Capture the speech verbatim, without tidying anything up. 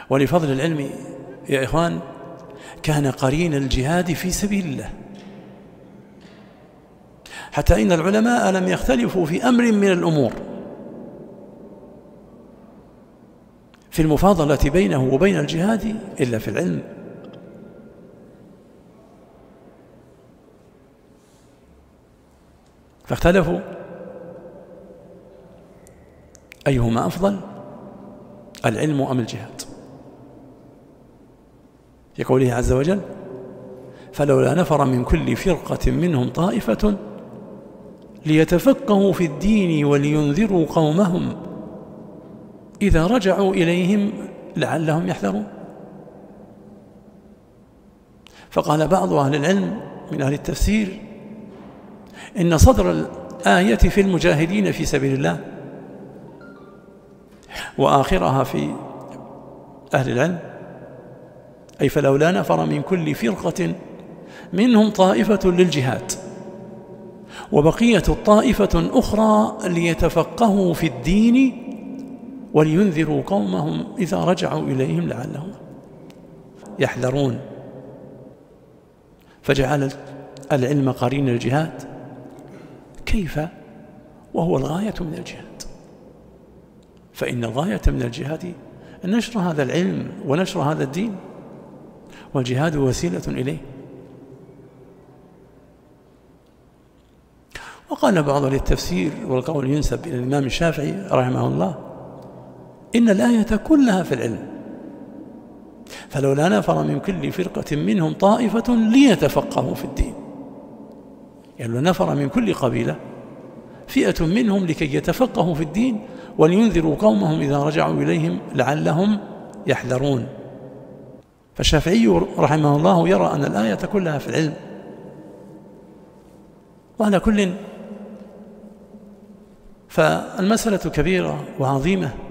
ولفضل العلم يا إخوان كان قرين الجهاد في سبيل الله، حتى إن العلماء لم يختلفوا في أمر من الأمور في المفاضلة بينه وبين الجهاد إلا في العلم. فاختلفوا أيهما أفضل، العلم أم الجهاد؟ يقوله عز وجل: فلولا نفر من كل فرقة منهم طائفة ليتفقهوا في الدين ولينذروا قومهم إذا رجعوا إليهم لعلهم يحذرون. فقال بعض أهل العلم من أهل التفسير إن صدر الآية في المجاهدين في سبيل الله، وآخرها في أهل العلم، أي فلولا نفر من كل فرقة منهم طائفة للجهاد وبقية الطائفة أخرى ليتفقهوا في الدين ولينذروا قومهم إذا رجعوا إليهم لعلهم يحذرون. فجعل العلم قرين الجهاد، كيف وهو الغاية من الجهاد؟ فإن الغاية من الجهاد نشر هذا العلم ونشر هذا الدين، والجهاد وسيلة إليه. وقال بعض للتفسير، والقول ينسب إلى الإمام الشافعي رحمه الله، إن الآية كلها في العلم، فلولا نفر من كل فرقة منهم طائفة ليتفقهوا في الدين، يعني نفر من كل قبيلة فئة منهم لكي يتفقهوا في الدين ولينذروا قومهم إذا رجعوا إليهم لعلهم يحذرون. فالشافعي رحمه الله يرى أن الآية كلها في العلم. وعلى كل فالمسألة كبيرة وعظيمة،